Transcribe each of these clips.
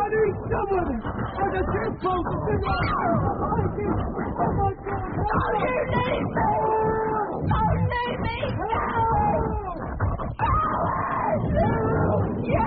need someone! I just can't focus! Oh, my God! Don't you leave me! Don't leave me! You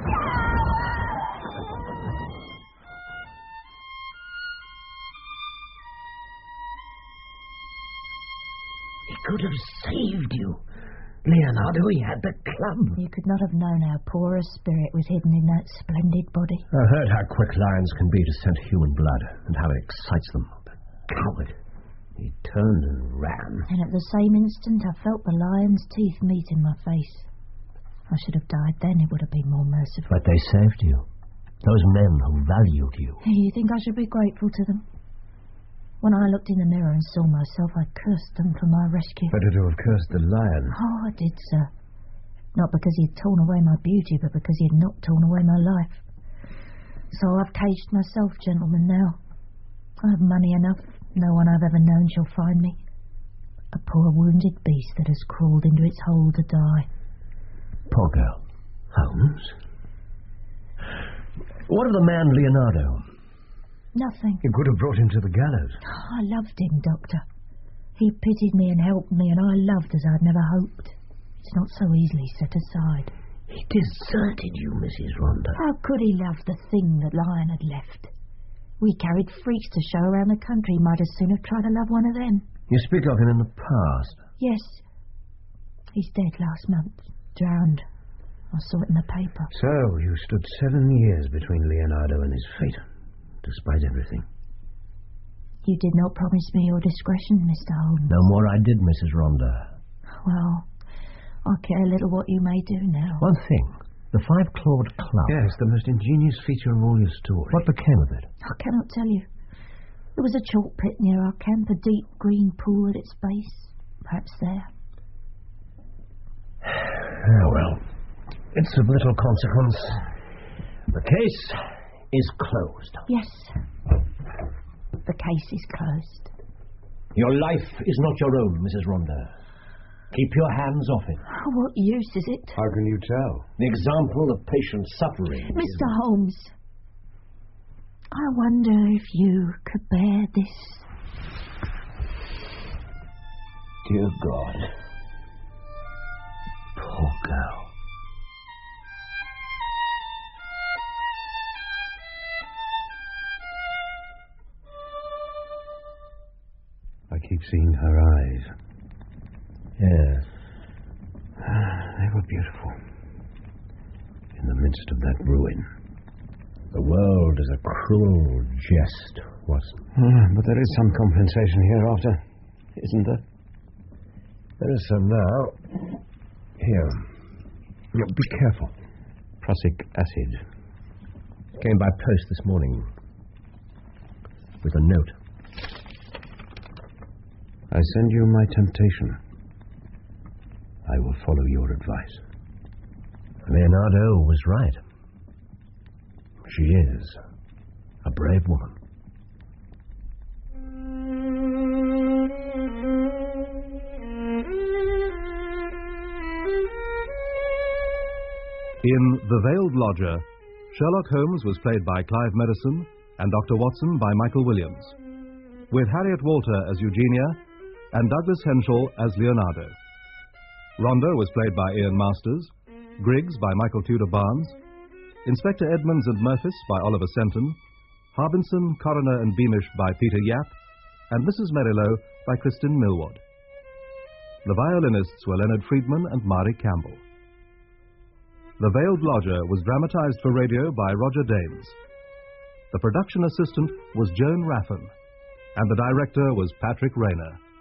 He could have saved you. Leonardo, he had the club. You could not have known how poor a spirit was hidden in that splendid body. I heard how quick lions can be to scent human blood, and how it excites them. The coward. He turned and ran. And at the same instant, I felt the lion's teeth meet in my face. I should have died then. It would have been more merciful. But they saved you. Those men who valued you. You think I should be grateful to them? When I looked in the mirror and saw myself, I cursed them for my rescue. Better to have cursed the lion. Oh, I did, sir. Not because he'd torn away my beauty, but because he'd not torn away my life. So I've caged myself, gentlemen, now. I have money enough. No one I've ever known shall find me. A poor wounded beast that has crawled into its hole to die. Poor girl. Holmes? What of the man Leonardo? Nothing. You could have brought him to the gallows. I loved him, Doctor. He pitied me and helped me, and I loved as I'd never hoped. It's not so easily set aside. He deserted you, Mrs. Rhonda. How could he love the thing that Lion had left? We carried freaks to show around the country. He might as soon have tried to love one of them. You speak of him in the past. Yes. He's dead last month. Drowned. I saw it in the paper. So, you stood 7 years between Leonardo and his fate, despite everything. You did not promise me your discretion, Mr. Holmes. No more I did, Mrs. Rhonda. Well, I care little what you may do now. One thing. The Five-Clawed Club. Yes, the most ingenious feature of all your story. What became of it? I cannot tell you. There was a chalk pit near our camp, a deep green pool at its base. Perhaps there. Oh, well, it's of little consequence. The case is closed. Yes. The case is closed. Your life is not your own, Mrs. Rhonda. Keep your hands off it. What use is it? How can you tell? The example of patient suffering. Mr. Holmes, I wonder if you could bear this. Dear God. Poor girl. I keep seeing her eyes. Yes. They were beautiful. In the midst of that ruin. The world is a cruel jest, Watson. But there is some compensation hereafter, isn't there? There is some now. Here. Be careful. Prussic acid. Came by post this morning. With a note. I send you my temptation. I will follow your advice. Leonardo was right. She is a brave woman. In The Veiled Lodger, Sherlock Holmes was played by Clive Medicine and Dr. Watson by Michael Williams, with Harriet Walter as Eugenia and Douglas Henshall as Leonardo. Rhonda was played by Ian Masters, Griggs by Michael Tudor Barnes, Inspector Edmonds and Murphys by Oliver Senton, Harbinson, Coroner and Beamish by Peter Yapp, and Mrs. Merrilow by Kristin Millward. The violinists were Leonard Friedman and Mari Campbell. The Veiled Lodger was dramatized for radio by Roger Danes. The production assistant was Joan Raffan, and the director was Patrick Rayner.